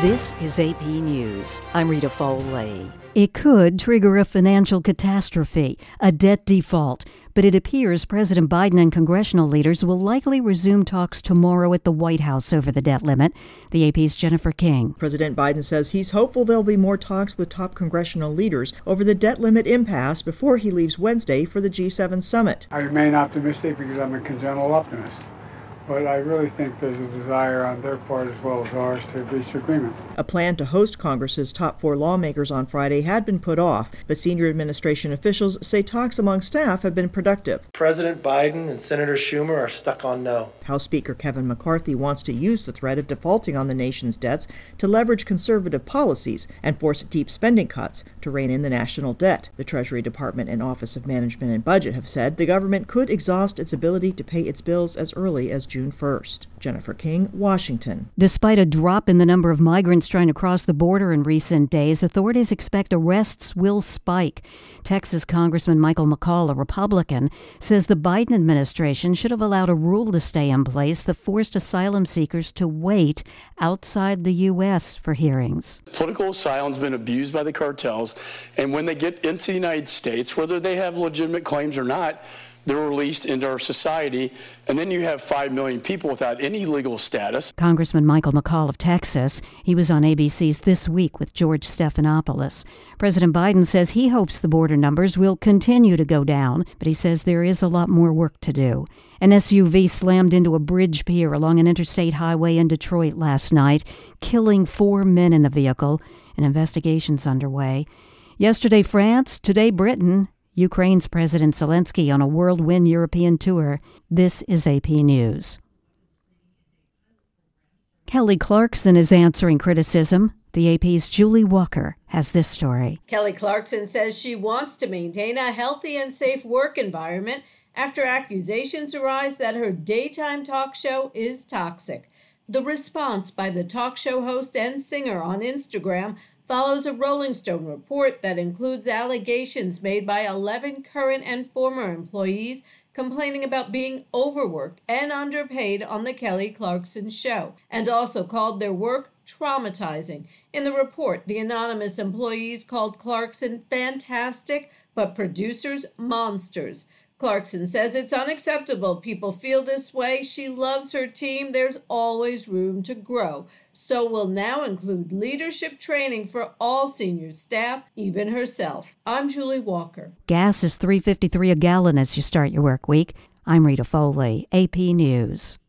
This is AP News. I'm Rita Foley. It could trigger a financial catastrophe, a debt default, but it appears President Biden and congressional leaders will likely resume talks tomorrow at the White House over the debt limit. The AP's Jennifer King. President Biden says he's hopeful there'll be more talks with top congressional leaders over the debt limit impasse before he leaves Wednesday for the G7 summit. I remain optimistic because I'm a congenital optimist. But I really think there's a desire on their part as well as ours to reach agreement. A plan to host Congress's top 4 lawmakers on Friday had been put off, but senior administration officials say talks among staff have been productive. President Biden and Senator Schumer are stuck on no. House Speaker Kevin McCarthy wants to use the threat of defaulting on the nation's debts to leverage conservative policies and force deep spending cuts to rein in the national debt. The Treasury Department and Office of Management and Budget have said the government could exhaust its ability to pay its bills as early as June 1st. Jennifer King, Washington. Despite a drop in the number of migrants trying to cross the border in recent days, authorities expect arrests will spike. Texas Congressman Michael McCaul, a Republican, says the Biden administration should have allowed a rule to stay in place that forced asylum seekers to wait outside the U.S. for hearings. Political asylum's been abused by the cartels, and when they get into the United States, whether they have legitimate claims or not, they're released into our society, and then you have 5 million people without any legal status. Congressman Michael McCaul of Texas. He was on ABC's This Week with George Stephanopoulos. President Biden says he hopes the border numbers will continue to go down, but he says there is a lot more work to do. An SUV slammed into a bridge pier along an interstate highway in Detroit last night, killing 4 men in the vehicle. An investigation's underway. Yesterday, France. Today, Britain. Ukraine's President Zelensky on a whirlwind European tour. This is AP News. Kelly Clarkson is answering criticism. The AP's Julie Walker has this story. Kelly Clarkson says she wants to maintain a healthy and safe work environment after accusations arise that her daytime talk show is toxic. The response by the talk show host and singer on Instagram follows a Rolling Stone report that includes allegations made by 11 current and former employees complaining about being overworked and underpaid on the Kelly Clarkson show, and also called their work traumatizing. In the report, the anonymous employees called Clarkson fantastic, but producers monsters. Clarkson says it's unacceptable people feel this way. She loves her team. There's always room to grow. So will now include leadership training for all senior staff, even herself. I'm Julie Walker. Gas is $3.53 a gallon as you start your work week. I'm Rita Foley, AP News.